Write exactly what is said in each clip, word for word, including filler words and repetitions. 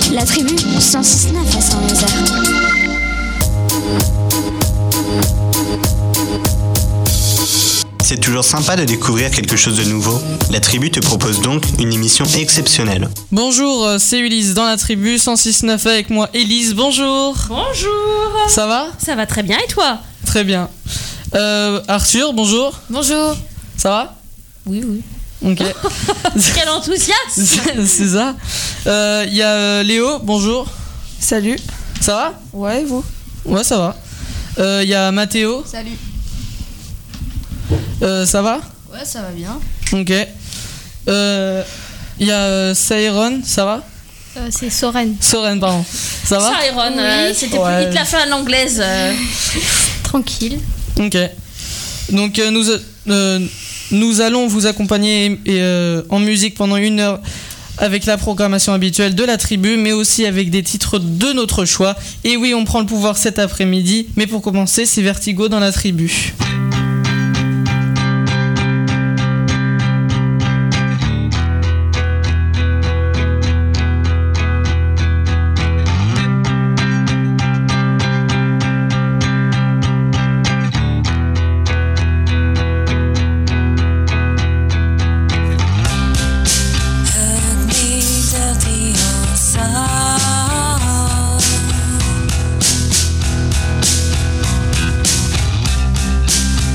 La tribu, cent six neuf à Saint-Nazaire. C'est toujours sympa de découvrir quelque chose de nouveau. La tribu te propose donc une émission exceptionnelle. Bonjour, c'est Ulysse dans la tribu cent six neuf avec moi, Élise. Bonjour. Bonjour. Ça va ? Ça va très bien et toi ? Très bien. Euh, Arthur, bonjour. Bonjour. Ça va ? Oui, oui. Ok. Quel enthousiasme. c'est, c'est ça. Il euh, y a euh, Léo, bonjour. Salut. Ça va ? Ouais, et vous ? Ouais, ça va. Il euh, y a Mathéo. Salut. Euh, ça va ? Ouais, ça va bien. Ok. Il euh, y a euh, Sairon, ça va ? euh, C'est Soren. Soren, pardon. Ça va ? Sairon, Oui. euh, c'était Ouais. plus vite la fin à l'anglaise. Euh. Tranquille. Ok. Donc euh, nous, euh, nous allons vous accompagner et, euh, en musique pendant une heure avec la programmation habituelle de la tribu, mais aussi avec des titres de notre choix. Et oui, on prend le pouvoir cet après-midi, mais pour commencer, c'est Vertigo dans la tribu. Dirty inside.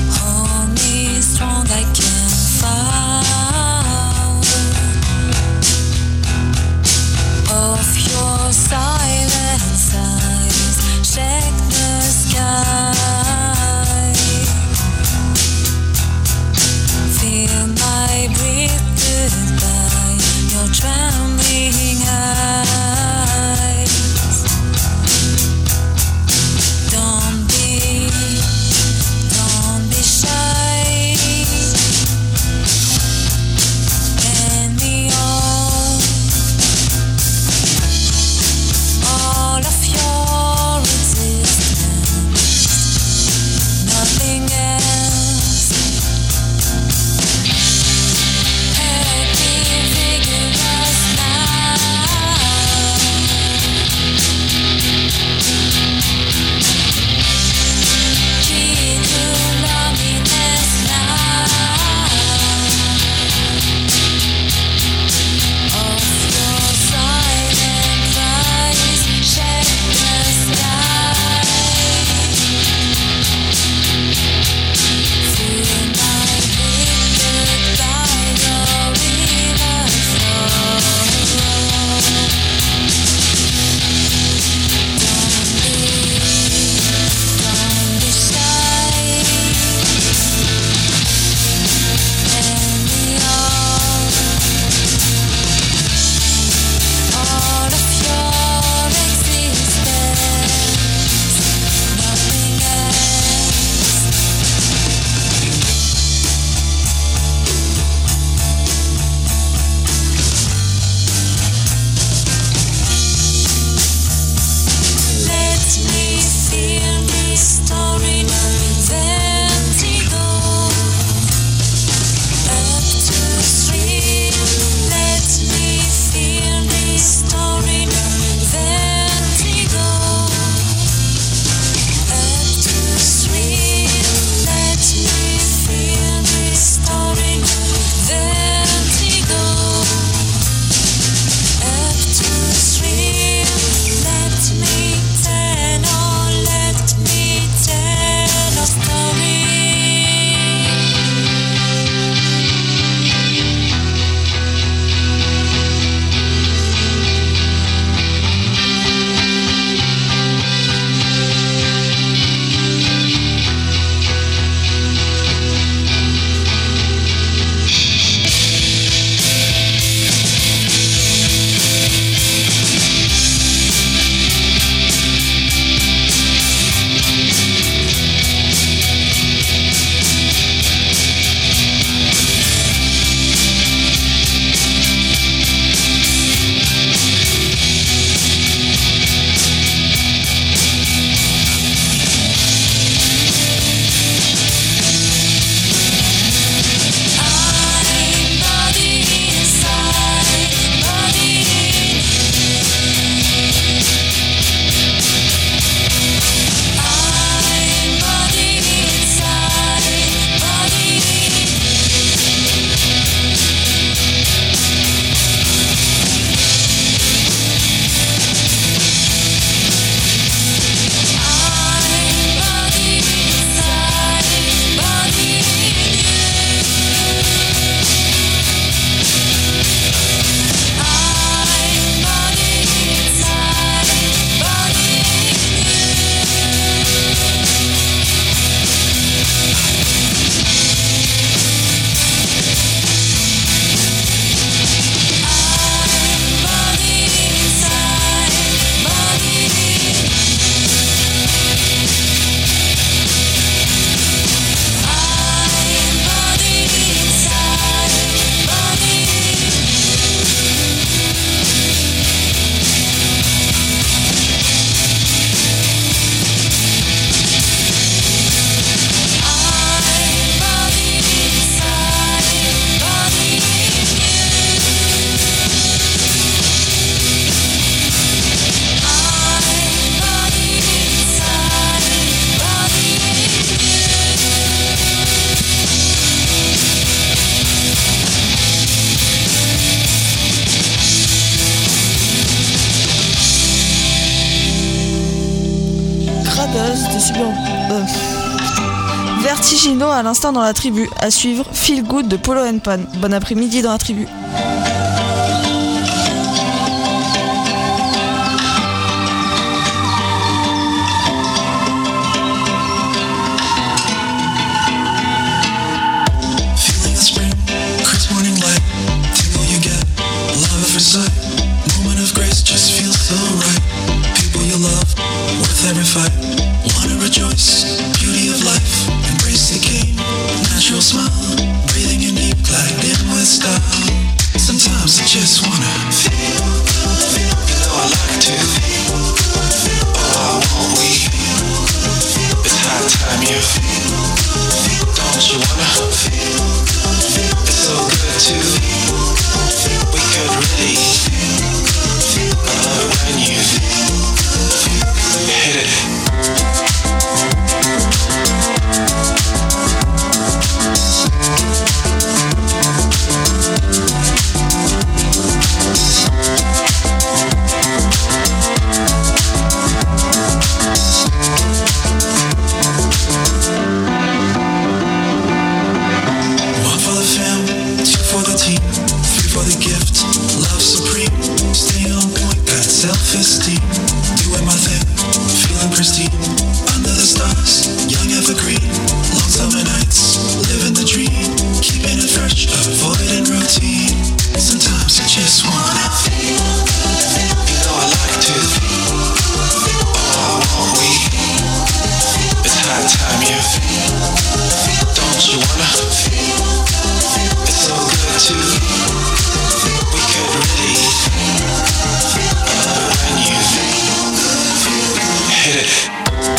Buzz de Super... Euh, Vertiginaux à l'instant dans la tribu. À suivre, Feel Good de Polo and Pan. Bon après-midi dans la tribu. Moment of grace just feels so right. People you love, worth every fight. Wanna rejoice, beauty of life. Embrace the king, natural smile. Breathing in deep, glide in with style. Sometimes I just wanna feel good, feel good. You know I like to feel good, feel good. Oh, won't we? It's high time you feel good, feel good. Don't you wanna feel good, feel good. It's so good to feel good, feel good. We could really Uh, when you hit it. One for the fam, two for the team, three for the gift, love supreme. Staying on point, got self-esteem. Doing my thing, feeling pristine. Under the stars, young evergreen. Long summer nights, living the dream. Keeping it fresh, avoiding routine. Sometimes I just wanna feel good, feel good. You know I like to feel good, feel good. Oh, won't we? It's high time you feel good, feel good. Don't you wanna feel good, feel good. It's so good to we could really uh, when you hit it.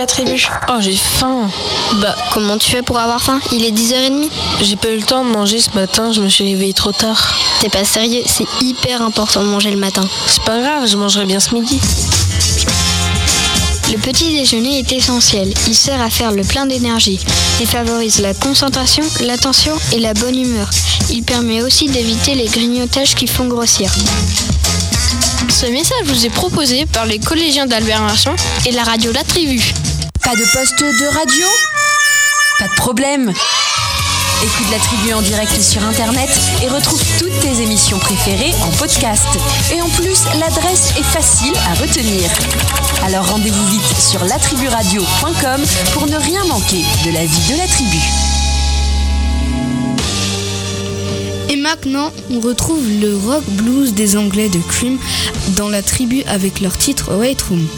la tribu. Oh, j'ai faim. Bah, comment tu fais pour avoir faim? Il est dix heures trente. J'ai pas eu le temps de manger ce matin, je me suis réveillée trop tard. T'es pas sérieux, c'est hyper important de manger le matin. C'est pas grave, je mangerai bien ce midi. Le petit déjeuner est essentiel. Il sert à faire le plein d'énergie. Il favorise la concentration, l'attention et la bonne humeur. Il permet aussi d'éviter les grignotages qui font grossir. Ce message vous est proposé par les collégiens d'Albert Marchand et la radio La Tribu. Pas de poste de radio? Pas de problème. Écoute La Tribu en direct sur Internet et retrouve toutes tes émissions préférées en podcast. Et en plus, l'adresse est facile à retenir. Alors rendez-vous vite sur la tribu radio point com pour ne rien manquer de la vie de la tribu. Et maintenant, on retrouve le rock blues des Anglais de Cream dans La Tribu avec leur titre White Room.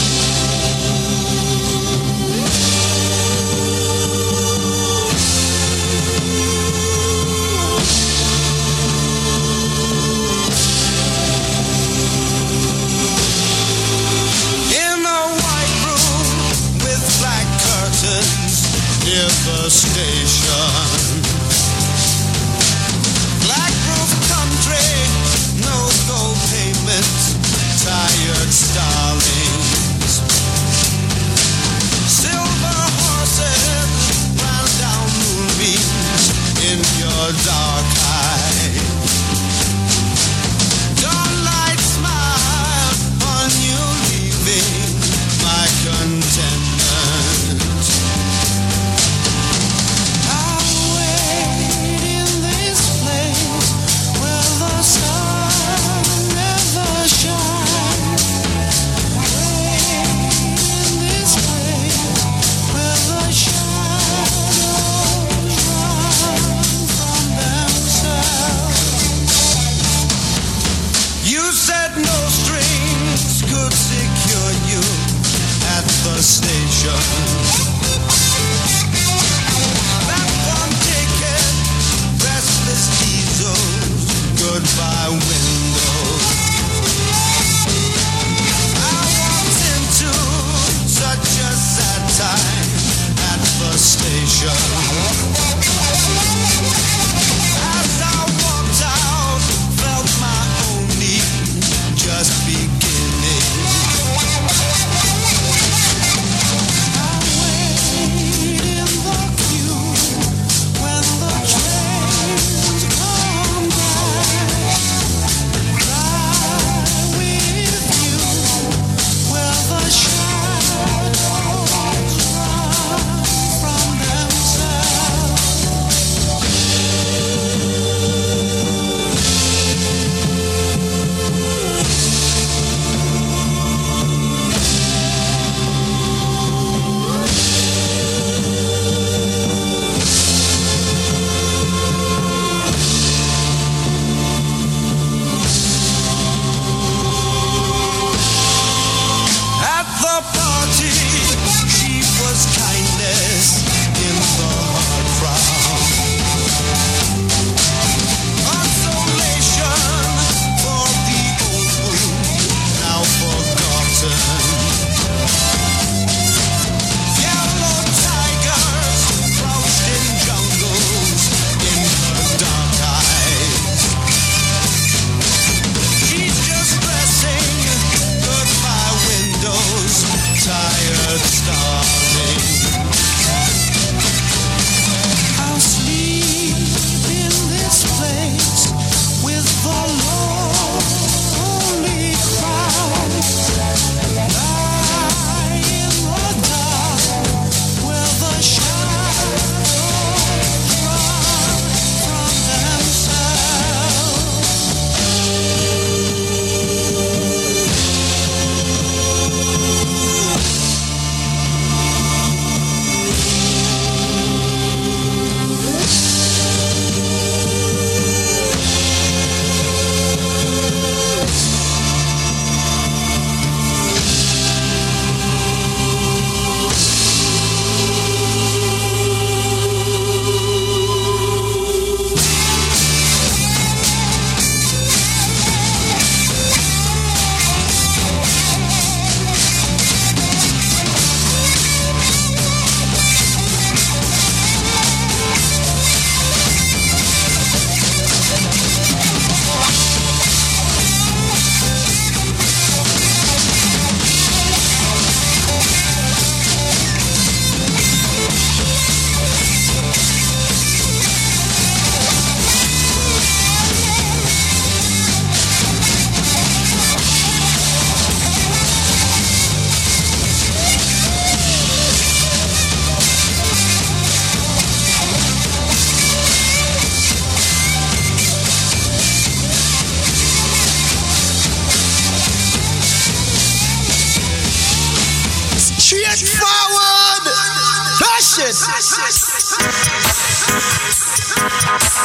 Station, black roof country, no gold pavement, tired starlings, silver horses ran down moonbeams in your dark eyes. Dawnlight smile on you leaving my contentment. Station. That one ticket, restless diesels, goodbye windows. I walked into such a sad time at the station. As I walked out, felt my own need just beginning. I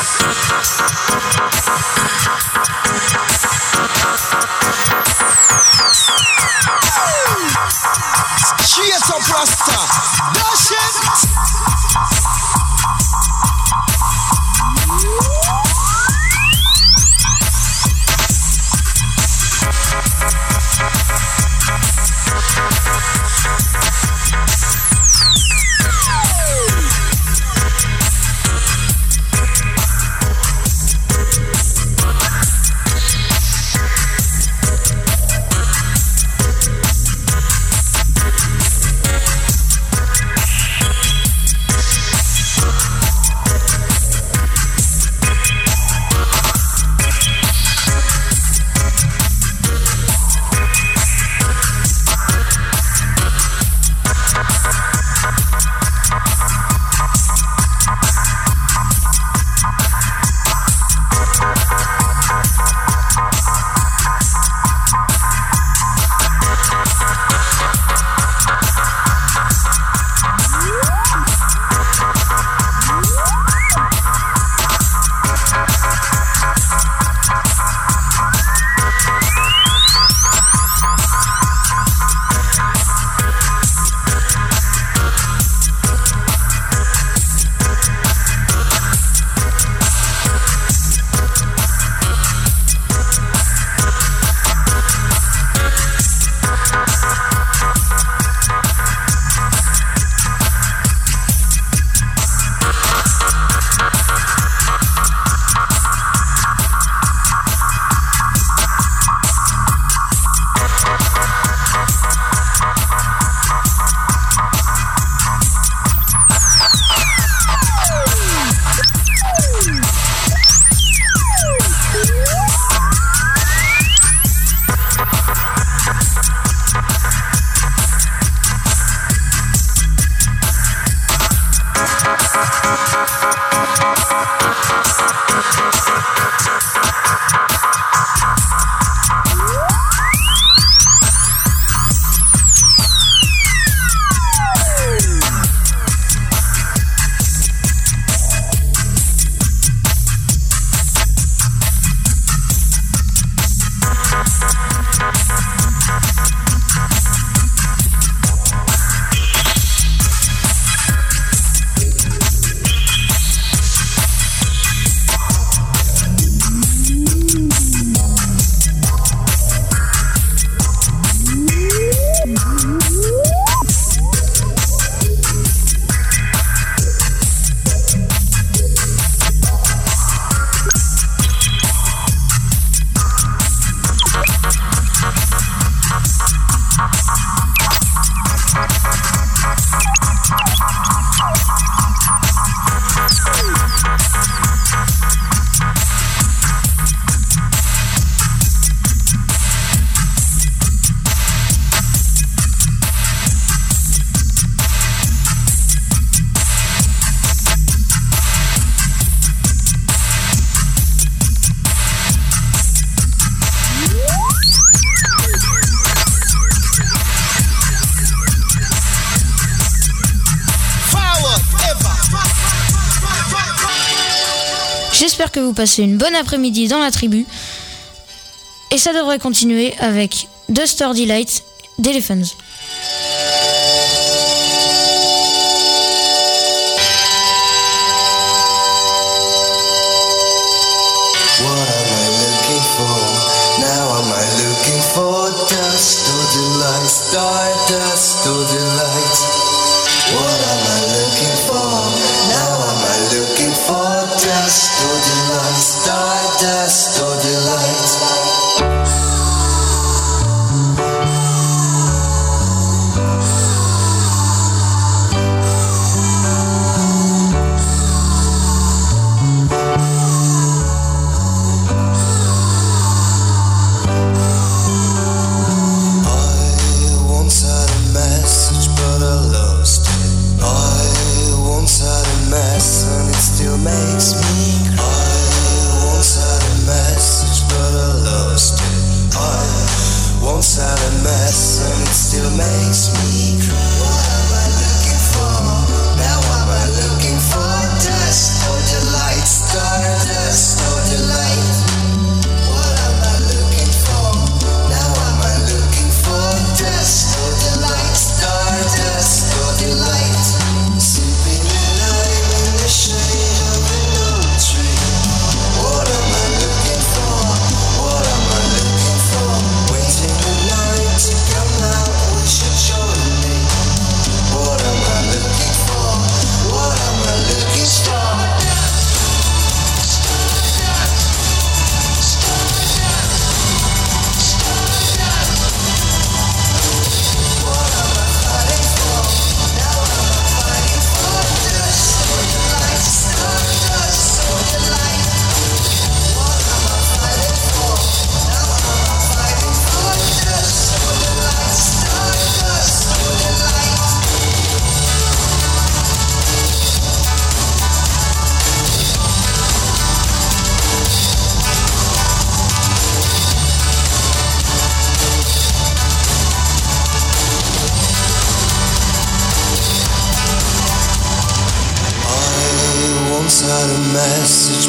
Straight up Rasta, dash it. J'espère que vous passez une bonne après-midi dans la tribu. Et ça devrait continuer avec Duster Delight d'Elephants. Stardust or delight. What am I looking for? Now am I looking for dust or delight? Stardust or delight. Makes me cry. I once had a message, but I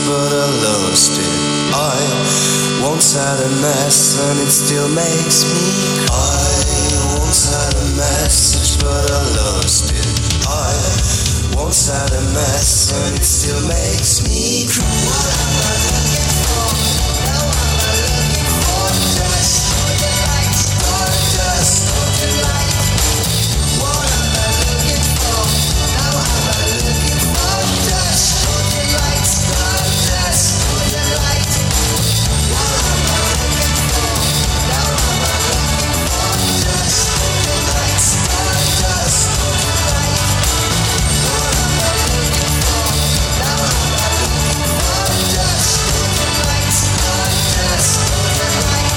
but I lost it. I once had a mess and it still makes me cry. I once had a message but I lost it. I once had a mess and it still makes me cry. What am I looking for? Now am I looking for dust or delight? Stardust or delight? What am I looking for? Now am I looking for dust or delight? Stardust or delight? What am I looking for? Now am I looking for dust or delight? Stardust or delight? What am I looking for? Now am I looking for dust or delight? Stardust or delight?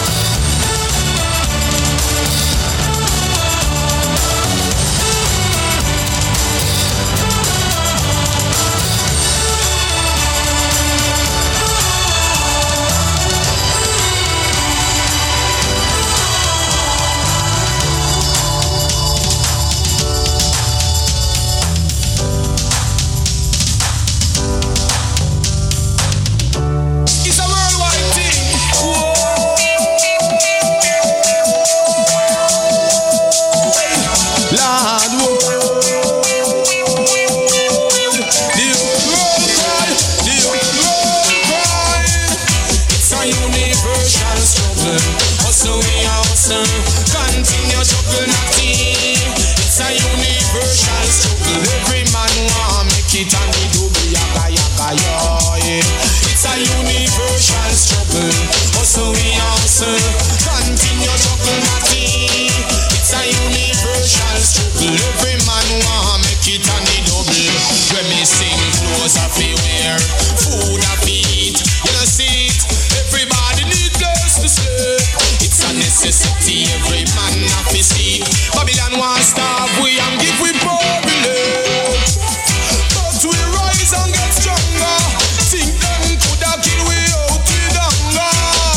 It's a worldwide thing. Whoa. Lord, whoa. The world cry, the world cry. It's a universal struggle. Also we also continue struggle nothing. It's a universal struggle. Every man want make it and we do be yaga yaga yo. It's a universal struggle. Also we also continue struggle nothing. It's a universal struggle. Every man want make it and we double. When me sing clothes I feel wear, food I eat. You know see it. Everybody need place to sleep. It's a necessity. Every man have to seek. Babylon want starve we and give we problem. But we rise and get stronger. Think them coulda kill we out with hunger.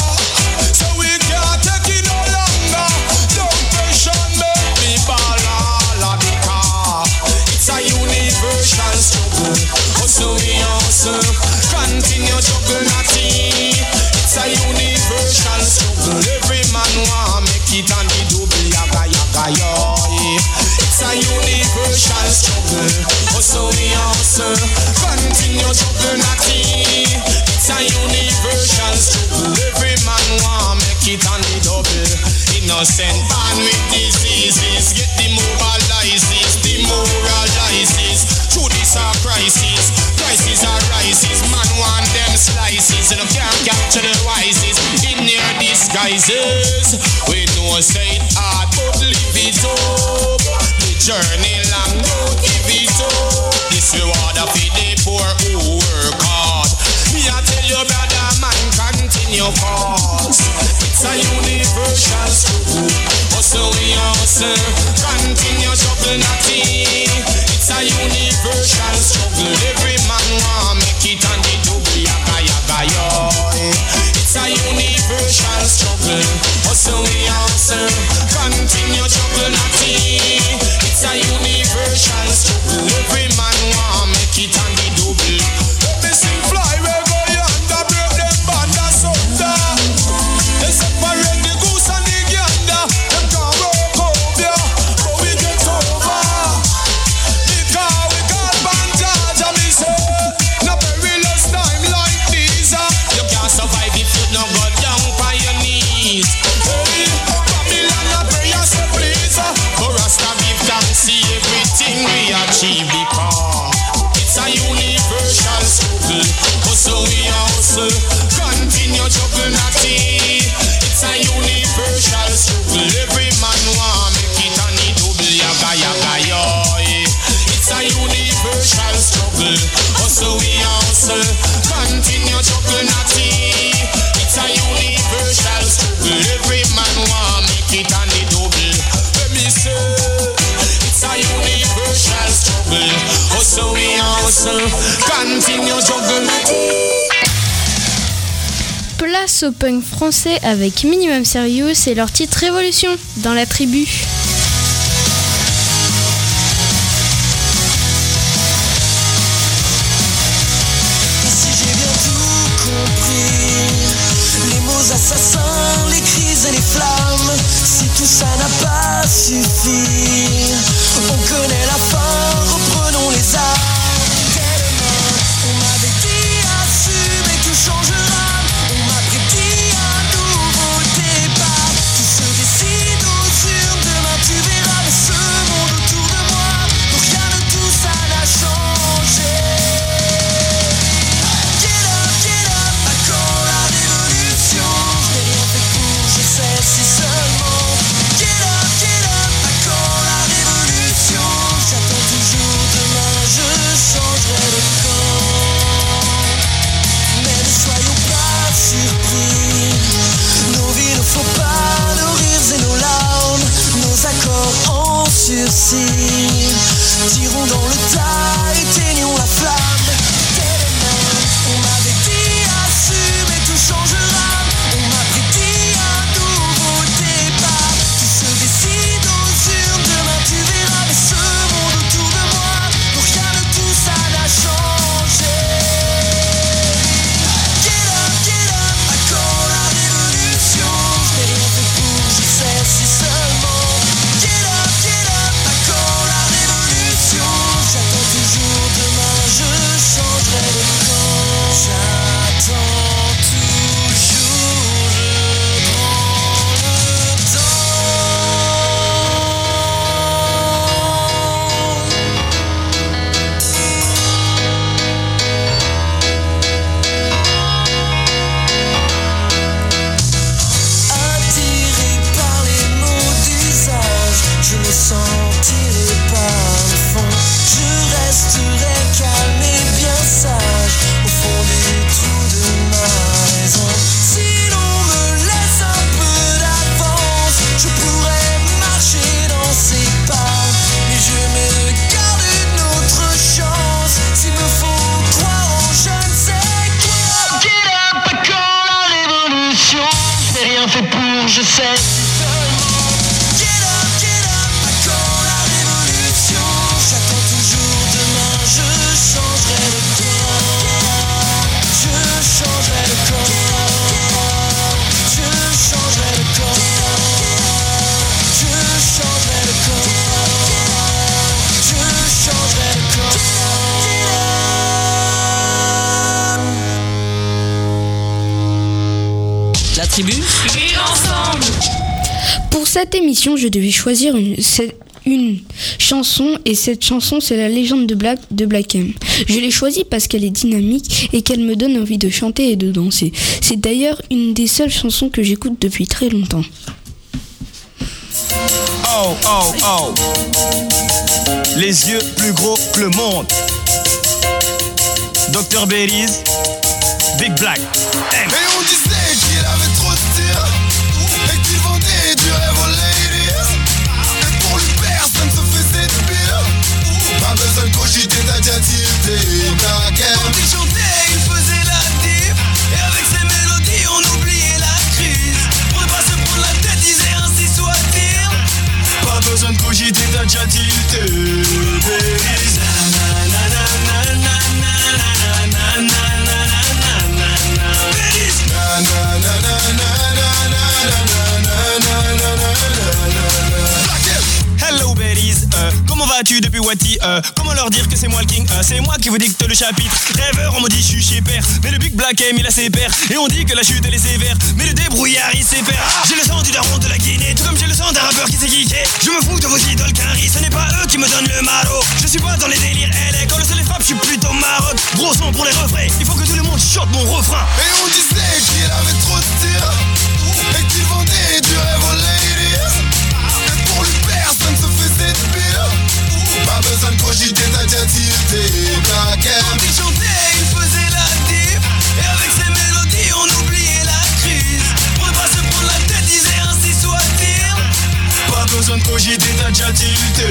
So we can't take it no longer. Don't question me, me ball all of the car. It's a universal struggle. Also we also continue struggle nothing. It's a universal struggle. Every man want make it and we do be yaga yaga yo. It's a universal struggle. Also we also continue struggle nothing. It's a universal struggle. Every man want make it and we double. Innocent man with diseases get demobilizes, demoralizes. Through this a crisis, prices are rises. Man want them slices and you can't capture the wisest in your disguises. We know say it hard but live it up. The journey long, don't give it up. This reward of the poor who work hard. Me I tell you brother man continue cause it's a universal struggle. Also we also continue struggle nothing. It's a universal struggle. Every man want make it and they do be yaga yaga yo. It's a universal struggle. Also we also continue struggle nothing. It's a universal struggle. Every man want make it and they double. Let me sing fly where go yonder, break them band asunder. They separate the goose and the gander. Them can't walk over ya, but we get over. Because we got bandage and me say, no perilous time like this. uh. You can't survive if you no go down by your knees. Hey, Babylon a pray and say please. uh. But Rasta give thanks, see everything we achieve because it's a universal struggle. Also we also continue struggle nothing. It's a universal struggle. Every man want make it and he double yaga yaga yo. It's a universal struggle. Also we also continue struggle nothing. It's a universal struggle. Every man want make it and he double. Let me say it's a universal struggle. Also we also continue struggle nothing. Place au punk français avec Minimum Sérieux, c'est leur titre Révolution dans la tribu. Si j'ai bien ça n'a pas suffi. On connaît la fin, reprenons les armes. Tellement, on m'avait dit assume et tout changera. On m'a prédit un nouveau départ. Tout se décide aux urnes, demain tu verras. Mais ce monde autour de moi, pour rien de tout ça n'a changé. Get up, get up, à quand la révolution? Je n'ai rien fait pour, je sais si seulement. Get up, get up, à quand la révolution? J'attends toujours demain, je changerai de camp. Mais ne soyons pas surpris, nos vies ne font pas nos rires et nos larmes, nos accords en sursis. Tirons dans le tas, éteignons la flamme. Tellement, on m'avait dit assume et tout changera. On m'a prédit un nouveau départ. Tout se décide aux urnes, demain tu verras. Mais ce monde autour de moi, pour rien de tout ça n'a changé. Get up, get up, à quand la révolution? Je n'ai rien fait pour, je sais si seulement. Get up, get up, à quand la révolution? J'attends toujours demain, je changerai de camp. J'attends toujours, je prends le attiré par les mots d'usage, je me sentirai par le fond. Je resterai calme et bien sage au fond du trou de ma raison. Si l'on me laisse un peu d'avance, je pourrais marcher dans ses pas. Mais je me garde une autre chance, s'il me faut croire en je ne sais quoi. Get up, à quand la révolution? Je n'ai rien fait pour, je sais si seulement. Get up, get up, à quand la révolution? J'attends toujours demain, je changerai de camp. Je changerai de camp. Je changerai de camp. Je changerai de camp. Je changerai de camp. La tribu. Vivre ensemble. Pour cette émission, je devais choisir une, c'est- une chanson et cette chanson, c'est La légende de Black de Black M. Je l'ai choisie parce qu'elle est dynamique et qu'elle me donne envie de chanter et de danser. C'est d'ailleurs une des seules chansons que j'écoute depuis très longtemps. Oh, oh, oh. Les yeux plus gros que le monde. docteur Belize, Big Black. Et on disait qu'il avait trop de tir et qu'il vendait du rêve aux ladies. Et pour lui personne se faisait de pire. Pas besoin de cogiter, t'as déjà tilté. Quand il chantait, il faisait la diff. Et avec ses mélodies, on oubliait la crise. Pour ne pas se prendre la tête, disait ainsi soit-il. Pas besoin de cogiter, t'as déjà tilté. Hello Berries, euh, comment vas-tu depuis Wati euh, Comment leur dire que c'est moi le king euh, C'est moi qui vous dicte le chapitre. Rêveur, on me dit je suis chez père. Mais le Big Black M il a ses pères. Et on dit que la chute elle est sévère. Mais le débrouillard il sait faire. J'ai le sang du daron de la Guinée. Tout comme j'ai le sang d'un rappeur qui s'est geeké. Je me fous de vos idoles qu'un riz. Ce n'est pas eux qui me donnent le maro. Je suis pas dans les délires L A. Quand le soleil frappe je suis plutôt maroc. Gros son pour les refrains. Il faut que tout le monde chante mon refrain. Et on disait qu'il avait trop de tir et qu'il vendait du rêve aux ladies. Et pour lui personne se faisait de pire. Pas besoin de cogiter, t'as déjà tilté. Quand il chantait, il faisait la diff. Et avec ses mélodies, on oubliait la crise. Pour ne pas se prendre la tête, disait ainsi soit-il. Pas besoin de cogiter, t'as déjà tilté.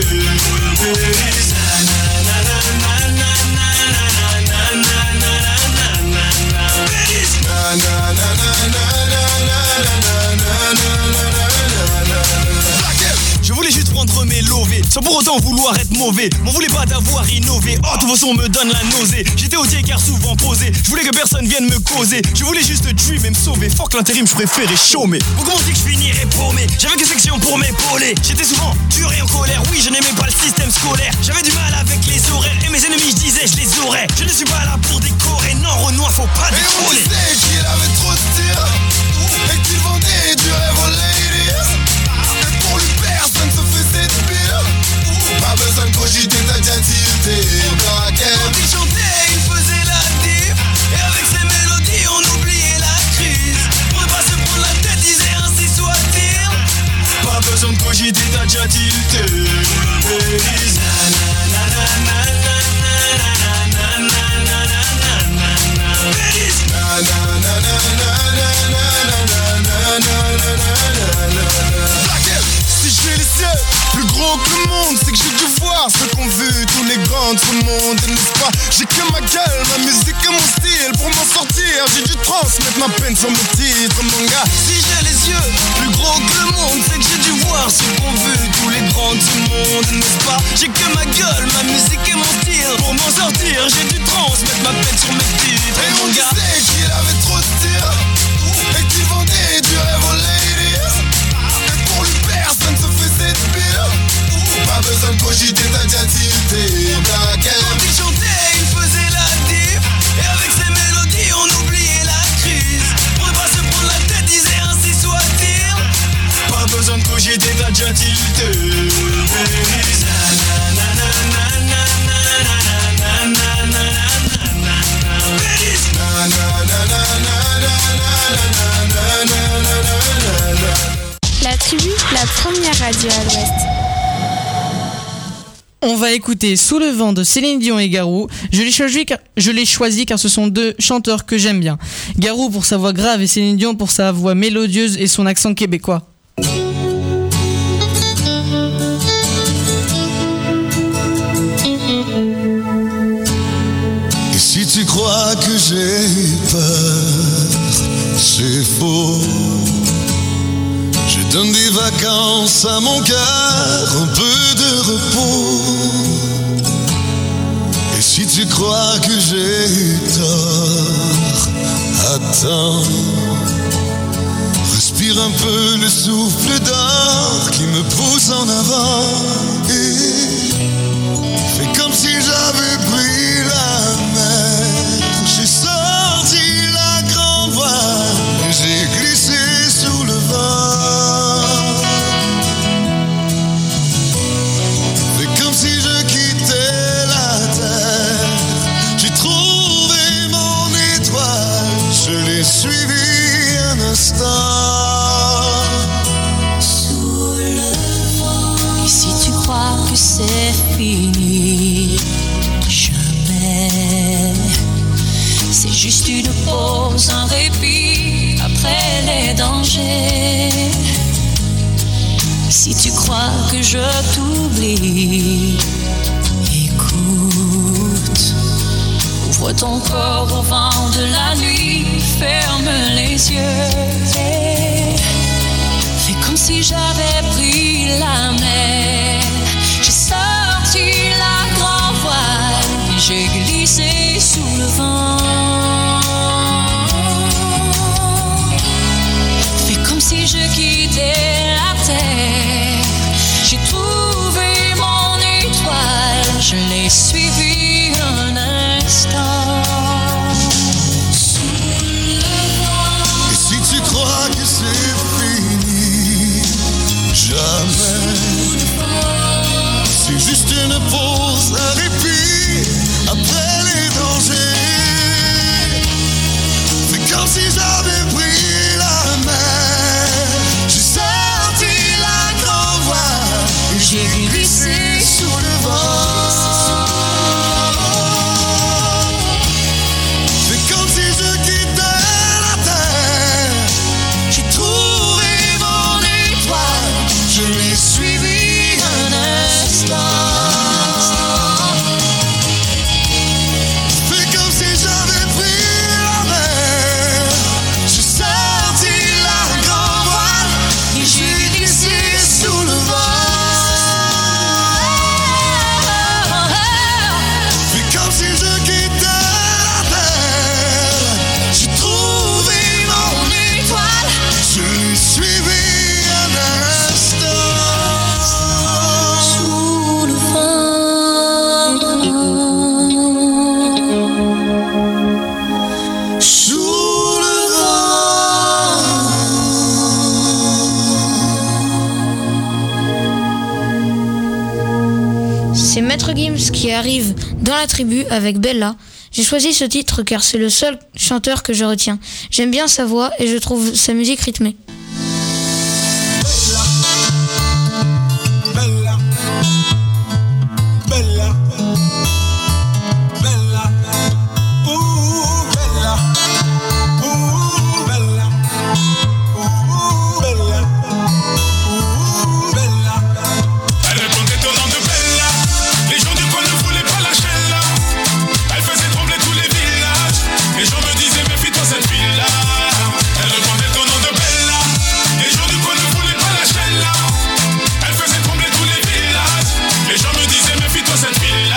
sans pour autant vouloir être mauvais. M'en voulez pas d'avoir innové, oh tous vos sons me donnent la nausée. J'étais au car souvent posé, je voulais que personne vienne me causer. Je voulais juste tuer mais me sauver, fuck l'intérim je préférais chômer. Bon comment c'est que je finirais paumé, j'avais que section pour m'épauler. J'étais souvent dur et en colère, oui je n'aimais pas le système scolaire. J'avais du mal avec les horaires et mes ennemis je disais je les aurais. Je ne suis pas là pour décorer, non Renoir faut pas décoller. Et on disait qu'il avait trop de style et qu'il vendait du rêve aux ladies. Et pour lui personne se faisait de pire. Pas besoin de cogiter, t'as déjà tilté. Quand il chantait, il faisait la diff. Et avec ses mélodies, on oubliait la crise. Pour ne pas se prendre la tête, disait ainsi soit-il. Pas besoin de cogiter, t'as déjà tilté. Si j'ai les yeux plus gros que le monde, c'est que j'ai dû voir ce qu'ont vu tous les grands de ce monde, n'est-ce pas? J'ai que ma gueule, ma musique et mon style. Pour m'en sortir, j'ai dû transmettre ma peine sur mes titres, mon gars. Si j'ai les yeux plus gros que le monde, c'est que j'ai dû voir ce qu'ont vu tous les grands de ce monde, n'est-ce pas? J'ai que ma gueule, ma musique et mon style. Pour m'en sortir, j'ai dû transmettre ma peine sur mes titres, et mon on gars. disait qu'il avait trop de style et qu'il vendait du rêve aux ladies. Et pour lui personne se faisait de pire. Pas besoin de cogiter, t'as déjà tilté. Quand il chantait, il faisait la diff. Et avec ses mélodies, on oubliait la crise. Pour ne pas se prendre la tête, disait ainsi soit-il. Pas besoin de cogiter, t'as déjà tilté. La tribu, la première radio à l'ouest. On va écouter Sous le vent de Céline Dion et Garou. Je l'ai choisi car, je l'ai choisi car ce sont deux chanteurs que j'aime bien. Garou pour sa voix grave et Céline Dion pour sa voix mélodieuse et son accent québécois. Et si tu crois que j'ai peur, c'est faux. Je donne des vacances à mon cœur, un peu de repos. Et si tu crois que j'ai tort, attends. Respire un peu le souffle d'or qui me pousse en avant. Et fais comme si j'avais pris la mer. J'ai sorti la grande voile et j'ai glissé sous le vent. Fais comme si je quittais la terre. J'ai trouvé mon étoile, je l'ai suivi un instant. Sous le vent. Et si tu crois que c'est fini, jamais. C'est juste une pause, un répit après les dangers. Si tu crois que je t'oublie, écoute. Ouvre ton corps au vent de la nuit, ferme les yeux. Fais comme si j'avais pris la mer. J'ai sorti la grande voile, j'ai glissé sous le vent. Fais comme si je quittais la terre. J'ai trouvé mon étoile, je l'ai suivi un instant. Sous le vent. Et si tu crois que c'est fini, jamais. C'est juste une pause, un répit après les dangers. C'est comme si j'avais pris la mer. J'ai sorti la grande voile et j'ai glissé sous le vent. sous le vent. C'est Maître Gims qui arrive dans la tribu avec Bella. J'ai choisi ce titre car c'est le seul chanteur que je retiens. J'aime bien sa voix et je trouve sa musique rythmée. Bella, Bella, Bella, ooh, Bella, ooh, Bella, ooh, Bella, ooh, Bella. Elle répondait au nom de Bella. Les gens du coin ne voulaient pas lâcher là. Elle faisait trembler tous les villages. Les gens me disaient méfie-toi cette fille-là. Elle répondait au nom de Bella. Les gens du coin ne voulaient pas lâcher là. Elle faisait trembler tous les villages. Les gens me disaient méfie-toi cette fille-là.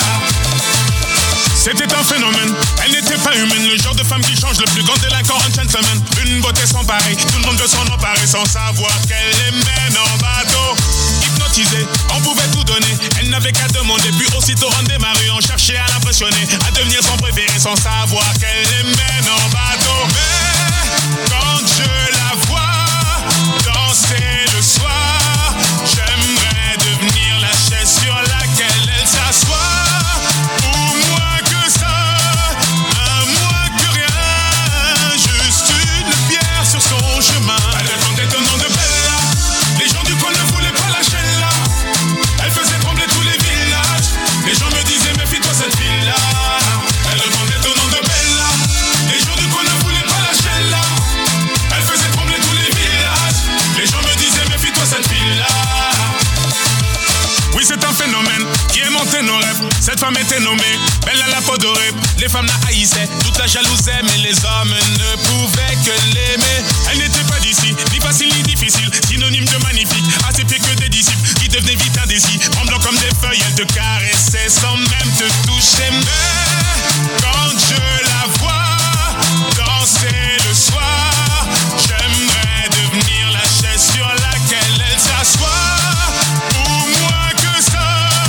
C'était un phénomène, elle n'était pas humaine. Le genre de femme qui change le plus grand délinquant, un gentleman. Une beauté sans pareil, tout le monde veut s'en emparer sans savoir qu'elle les mène en bateau. Hypnotisée, on pouvait tout donner. Elle n'avait qu'à demander, puis aussitôt rendre des maris. On cherchait à l'impressionner, à devenir son préféré sans savoir qu'elle les mène en bateau. Mais quand je la vois danser le soir, j'aimerais devenir la chaise sur laquelle elle s'assoit. Ou moins que ça, un moins que rien, juste une pierre sur son chemin. Elle répondait au nom de Bella. Les gens du coin ne voulaient pas lâcher là. Elle faisait trembler tous les villages. Les gens me disaient méfie-toi cette fille-là. Elle répondait au nom de Bella. Les gens du coin ne voulaient pas lâcher là. Elle faisait trembler tous les villages. Les gens me disaient méfie-toi cette fille-là. Oui, c'est un phénomène qui aimantait nos rêves. Cette femme était nommée Bella la peau dorée. Les femmes la haïssaient, toute la jalousaient, mais les hommes ne pouvaient que l'aimer. Elle n'était pas d'ici, ni facile ni difficile, synonyme de magnifique, à ses pieds que des disciples qui devenaient vite indécis. Tremblant comme des feuilles, elle te caressait sans même te toucher. Mais quand je la vois danser le soir, j'aimerais devenir la chaise sur laquelle elle s'assoit. Ou moins que ça,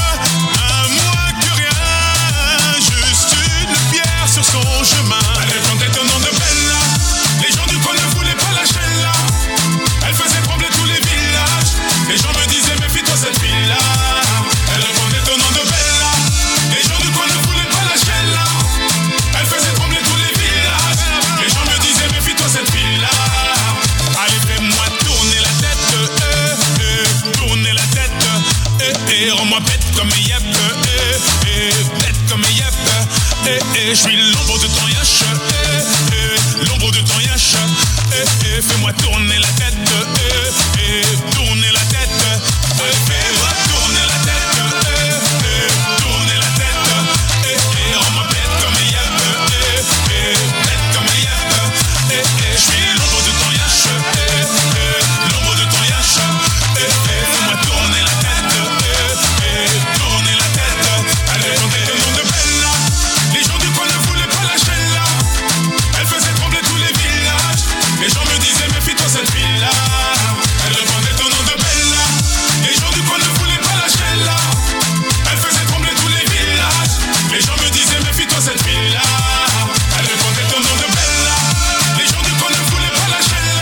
un moins que rien, juste une pierre sur son chemin. Elle répondait au nom de Bella. Les gens du coin ne voulaient pas lâcher là. Elle faisait trembler tous les villages. Les gens me disaient méfie-toi cette fille-là. Elle répondait au nom de Bella. Les gens du coin ne voulaient pas lâcher là. Elle faisait trembler tous les villages. Les gens me disaient méfie-toi cette fille-là. Allez, fais-moi tourner la tête, euh, euh, tourner la tête, euh, euh, rends-moi bête comme yep, euh, euh, bête comme yep, euh, euh, je suis l'ombre de ton yash, euh, euh, l'ombre de ton yash, euh, euh, fais-moi tourner la tête, euh, euh, tourner la tête, euh, fais-moi tourner la tête, euh, euh, tourner la tête, euh, euh, rends-moi bête comme yep, euh, euh, bête comme yep, euh, euh, je suis l'ombre de ton yash, euh, euh, l'ombre de ton yash, euh, euh, fais-moi tourner la tête, euh, euh, tourner la tête, elle répondait au nom de Bella. Les gens du coin ne voulaient pas lâcher là. Elle faisait trembler tous les villages. Les gens me disaient méfie-toi cette fille-là. Elle répondait au nom de Bella. Les gens du coin ne voulaient pas lâcher là. Elle faisait trembler tous les villages. Les gens me disaient méfie-toi cette fille-là. Elle répondait au nom de Bella. Les gens du coin ne voulaient pas lâcher là.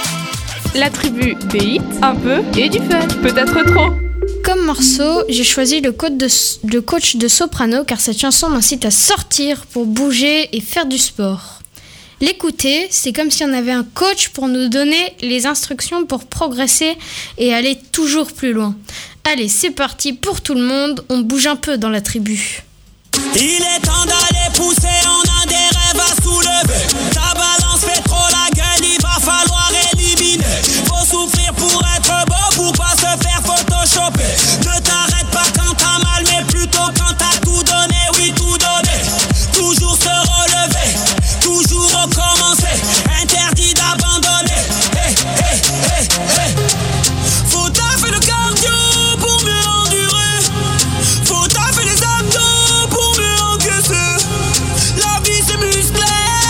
La tribu des hits, un peu et du fun, peut-être trop. Comme morceau, j'ai choisi le coach, de, le coach de Soprano car cette chanson m'incite à sortir pour bouger et faire du sport. L'écouter, c'est comme si on avait un coach pour nous donner les instructions pour progresser et aller toujours plus loin. Allez, c'est parti pour tout le monde, on bouge un peu dans la tribu. Il est temps d'aller pousser, on a des rêves à soulever. Ta balance fait trop la gueule, il va falloir éliminer. Faut souffrir pour être beau, pour pas se faire photoshopper. Ne t'arrête pas quand t'as mal, mais plutôt quand t'as tout donné, oui tout donné. Toujours se relever, toujours recommencer. Interdit d'abandonner. Hey, hey, hey, hey. Faut taffer le cardio pour mieux endurer. Faut taffer les abdos pour mieux encaisser. La vie c'est musclé.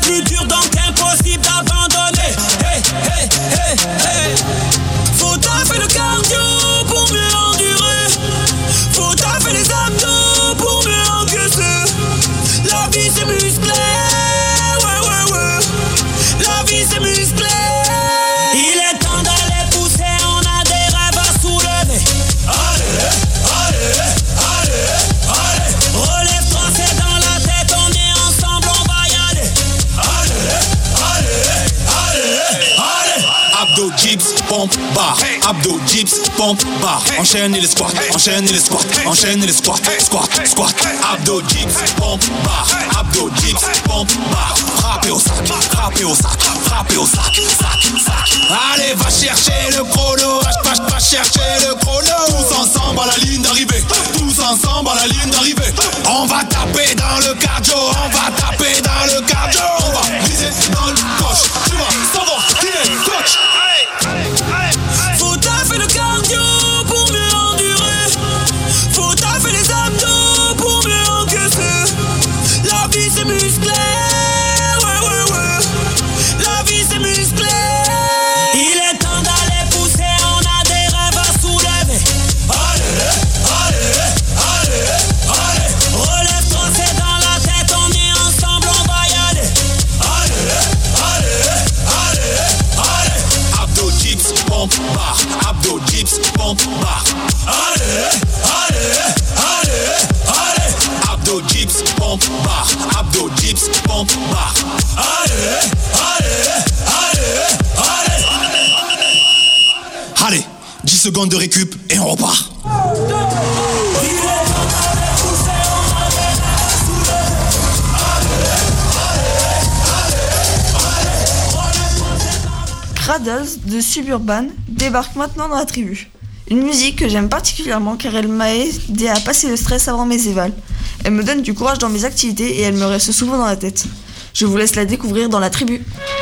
plus dur donc impossible d'abandonner. Hey, hey, hey, hey. Faut taffer le cardio pour mieux endurer. Faut taffer les abdos pour mieux encaisser. La vie c'est musclé, ouais ouais ouais. La vie c'est musclé. Il est temps d'aller pousser, on a des rêves à soulever. Allez, allez, allez, allez. Relève-toi, c'est dans la tête, on est ensemble, on va y aller. Allez, allez, allez, allez. Abdo, dips, pompe, barre. Abdo, dips, pompe, barre. Enchaînez les squats, enchaînez les squats, enchaînez les squats, squat, squat. Abdo, dips, pompe, barre. Abdo, dips, pompe, barre. Frappez au sac, frappez au sac, frappez au sac, sac, sac. Allez, va chercher le chrono, va, va, va chercher le chrono. Tous ensemble à la ligne d'arrivée, tous ensemble à la ligne d'arrivée. On va taper dans le cardio, on va taper dans le cardio. On va viser dans le coche, tu vas savoir qui est le coach. Faut taffer le cardio pour mieux endurer. Faut taffer les abdos pour mieux encaisser. La vie c'est musclé, ouais ouais ouais. La vie c'est musclé. Il est temps d'aller pousser, on a des rêves à soulever. Allez, allez, allez, allez. Relève-toi, c'est dans la tête, on est ensemble, on va y aller. Allez, allez, allez, allez. Abdo, dips, pompe, barre. Abdo, dips, pompe, barre. Allez, allez, allez, allez. Abdo, dips, pompe, barre. Abdo, dips, pompe, barre. Allez, allez, allez, allez. Allez, dix secondes de récup et on repart. Cradles de Suburban débarque maintenant dans la tribu. Une musique que j'aime particulièrement car elle m'a aidé à passer le stress avant mes évals. Elle me donne du courage dans mes activités et elle me reste souvent dans la tête. Je vous laisse la découvrir dans la tribu.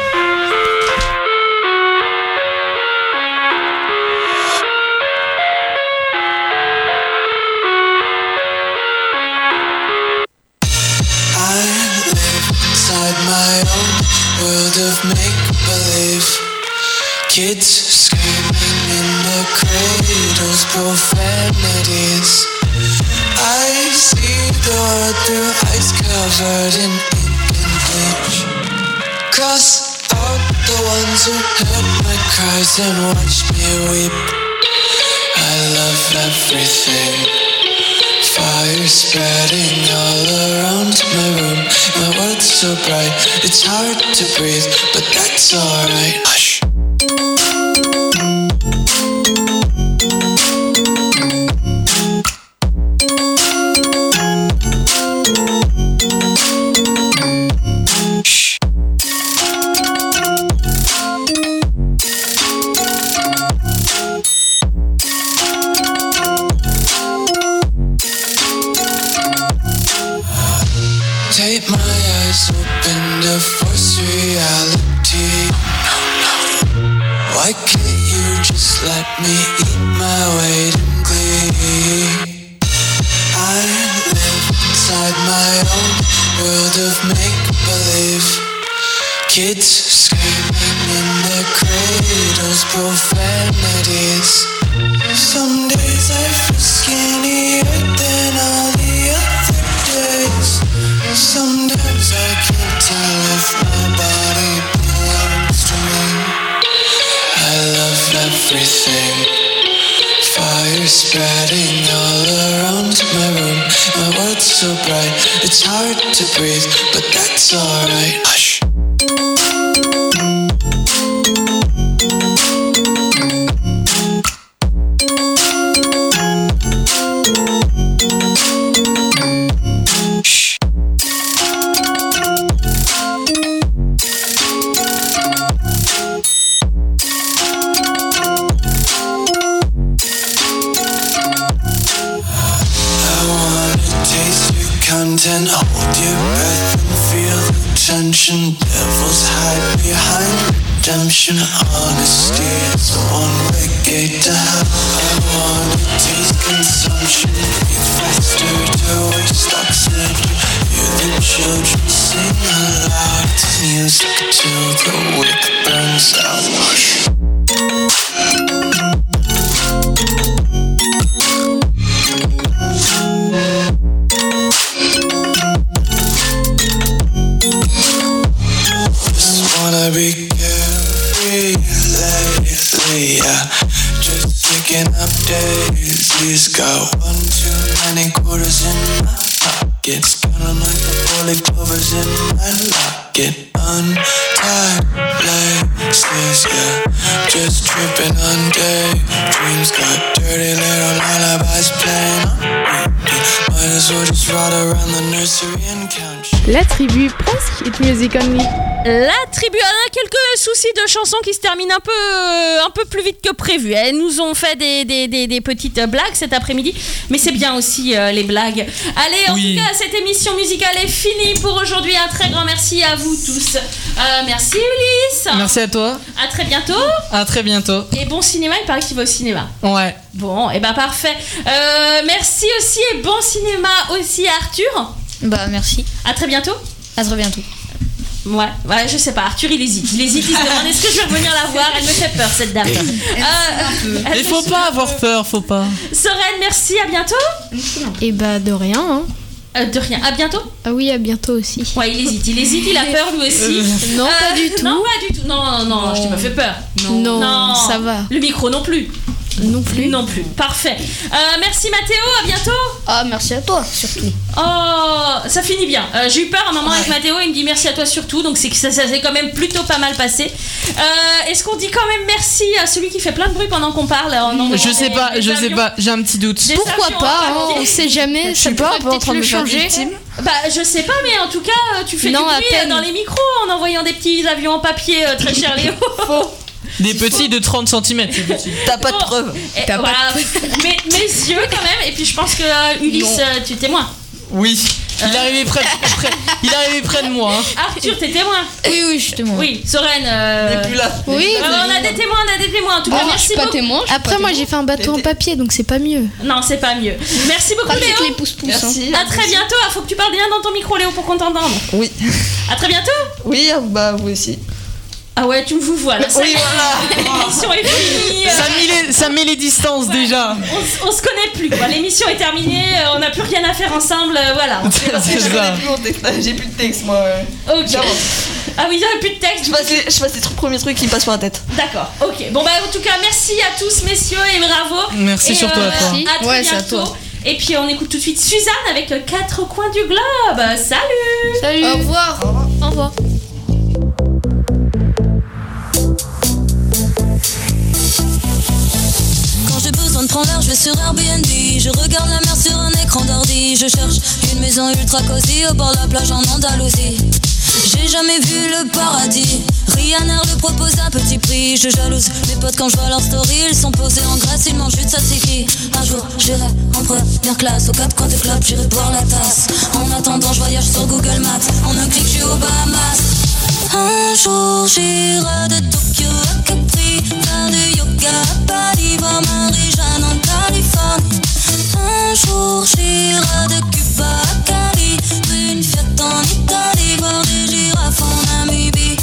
Inside my own world of make-believe. Kids screaming in the cradles, profanities. I see the world through ice covered in ink and bleach. Cross out the ones who heard my cries and watched me weep. I love everything. Fire spreading all around my room. My world's so bright, it's hard to breathe, but that's alright. Hush. Take my eyes open to force reality. Why can't you just let me eat my weight in glee? I live inside my own world of make-believe. Kids screaming in their cradles, profanities. Some days I feel skinnier than all the other days. Sometimes I can't tell if my body belongs to me. I love everything. Fire spreading all around my room. My world's so bright, it's hard to breathe, but that's alright. Hush. And hold your breath and feel the tension. Devils hide behind redemption, honesty. It's a one-way gate to hell. I wanna taste consumption. Breathe faster to waste oxygen. Hear the children sing aloud. It's music till the wick burns out. Hush. Just wanna be carefree lately, yeah. Just picking up daisies. Got one too many quarters in my pockets. Counting like the four-leaf clovers in my locket. Untied laces, yeah. Just tripping on daydreams. Got dirty little lullabies playing on repeat. Might as well just ride around the nursery and count shit. La tribu presque Hit Music Only. La tribu a quelques soucis de chansons qui se terminent un peu, euh, un peu plus vite que prévu. Elles nous ont fait des, des, des, des petites blagues cet après-midi, mais c'est bien aussi euh, les blagues. Allez, en Oui. tout cas, cette émission musicale est finie pour aujourd'hui. Un très grand merci à vous tous. Euh, merci Ulysse. Merci à toi. À très bientôt. À très bientôt. Et bon cinéma, il paraît qu'il va au cinéma. Ouais. Bon, et ben parfait. Euh, merci aussi et bon cinéma aussi à Arthur. Bah merci. À très bientôt. À très bientôt. Ouais, ouais, je sais pas, Arthur il hésite. Il hésite, il se demande est-ce que je vais revenir la voir. Elle me fait peur cette dame. Euh, elle Il me faut fait pas peur. avoir peur, faut pas. Soren, merci, à bientôt. Et bah de rien. Hein. Euh, de rien, à bientôt. Ah oui, à bientôt aussi. Ouais, il hésite, il hésite, il a peur lui aussi. Euh, non, pas du tout. Non, pas du tout. Non, non, non, je t'ai pas fait peur. Non, ça va. Le micro non plus. Non plus. Non plus. Parfait. Euh, merci Mathéo, à bientôt. Ah, merci à toi, surtout. Oh, ça finit bien. Euh, j'ai eu peur un moment avec Mathéo, il me dit merci à toi surtout, donc c'est que ça, ça s'est quand même plutôt pas mal passé. Euh, est-ce qu'on dit quand même merci à celui qui fait plein de bruit pendant qu'on parle en envoyant Je sais des- pas, des je sais avions pas, j'ai un petit doute. Des Pourquoi avions pas, en hein, papier. on sait jamais, Je ça suis pas pourrait un peu en peut-être train de le me faire changer. victime. Bah je sais pas, mais en tout cas euh, tu fais Non, du à bruit euh, peine. dans les micros en envoyant des petits avions en papier, euh, très cher Léo. Faux. Des petits de trente centimètres. T'as pas de preuves. Et T'as voilà, pas de mais mes yeux quand même, et puis je pense que euh, Ulysse, euh, tu es témoin. Oui. Il est arrivé près, près- il est arrivé près de moi. hein. Arthur, t'es témoin. Oui, oui, je suis témoin. Oui, Soren. Euh... Il est plus là. Oui. Euh, on a des témoins, on a des témoins. En tout Bon, cas, je merci suis pas beaucoup. témoin. je suis Après, pas moi, témoin. j'ai fait un bateau en papier, donc c'est pas mieux. Non, c'est pas mieux. Merci beaucoup Pratique Léo. les pouces-pouces. Merci. À très bientôt. Il faut que tu parles bien dans ton micro Léo pour qu'on t'entende. Oui. À très bientôt. Oui, bah vous aussi. Ah ouais, tu me vous vois là. Ça Oui, y est. voilà. L'émission est finie. Ça met les, ça met les distances déjà. On, s- on se connaît plus quoi. L'émission est terminée. euh, On n'a plus rien à faire ensemble. euh, Voilà. On fait- C'est ça. J'ai plus de texte, moi. Ok. J'avance. Ah oui, il n'y a plus de texte. Je passe les, je passe les trucs- premiers trucs qui me passent par la tête. D'accord. Ok. Bon bah en tout cas, merci à tous messieurs et bravo. Merci Et, surtout à toi. À très Ouais, c'est à bientôt. toi. Et puis on écoute tout de suite Suzanne avec euh, Quatre coins du globe. Salut. Salut. Au revoir. Au revoir. Quand j'ai besoin de prendre l'air, je vais sur Airbnb. Je regarde la mer sur un écran d'ordi. Je cherche une maison ultra cosy au bord de la plage en Andalousie. J'ai jamais vu le paradis. Rihanna le propose à petit prix. Je jalouse mes potes quand je vois leur story. Ils sont posés en Grèce, ils mangent du tzatziki. Un jour j'irai en première classe aux quatre coins du club, j'irai boire la tasse. En attendant, je voyage sur Google Maps. En un clic, je suis aux Bahamas. Un jour j'irai de Tokyo à Capri, faire du yoga à Bali, voir Marie-Jeanne en Californie. Un jour j'irai de Cuba à Cali, une fête en Italie, voir des girafes en Namibie.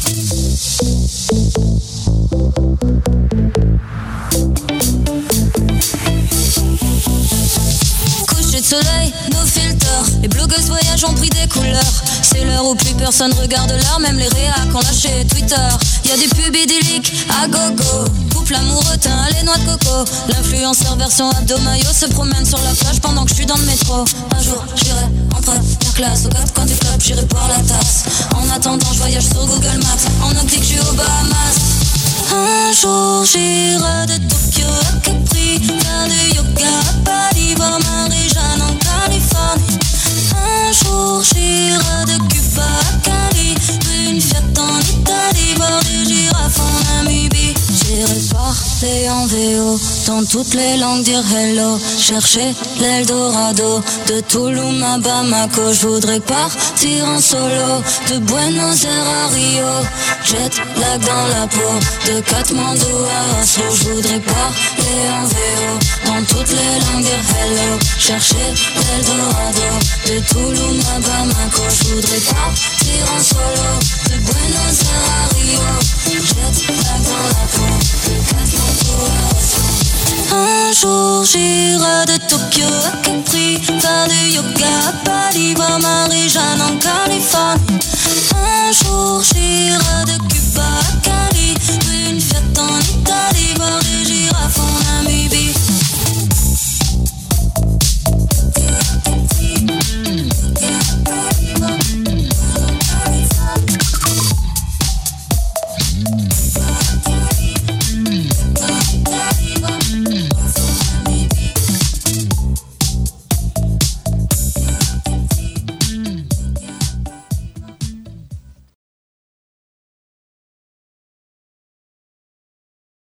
Coucher de soleil, nos filters, les blogueuses voyagent ont pris des couleurs. C'est l'heure où plus personne regarde l'art, même les réacs ont lâché Twitter. Y'a des pubs idylliques à gogo, couple amoureux teint les noix de coco. L'influenceur version Abdomayo se promène sur la plage pendant que je suis dans le métro. Un jour j'irai en première classe aux quatre coins du club, j'irai boire la tasse. En attendant je voyage sur Google Maps, en un clic je suis aux Bahamas. Un jour j'irai de Tokyo à Capri, faire du yoga à Bali, voir Marie-Jeanne en Californie. Un jour j'irai de Cuba à Cali, une fête en Italie, voir des girafes en Namibie. J'irai parler en V O, dans toutes les langues dire hello. Chercher l'Eldorado, de Tulum à Bamako. Je voudrais partir en solo, de Buenos Aires à Rio. Jet lag dans la peau, de Katmandou à Oslo. Je voudrais parler en V O, dans toutes les langues dire hello. Chercher l'Eldorado, de Tulum à Bamako. Je voudrais partir en solo, de Buenos Aires à Rio. Jet lag dans la peau, de Katmandou à Oslo. Un jour j'irai de Tokyo à Capri, faire du yoga à Bali, voir Marie-Jeanne en Californie. Un jour j'irai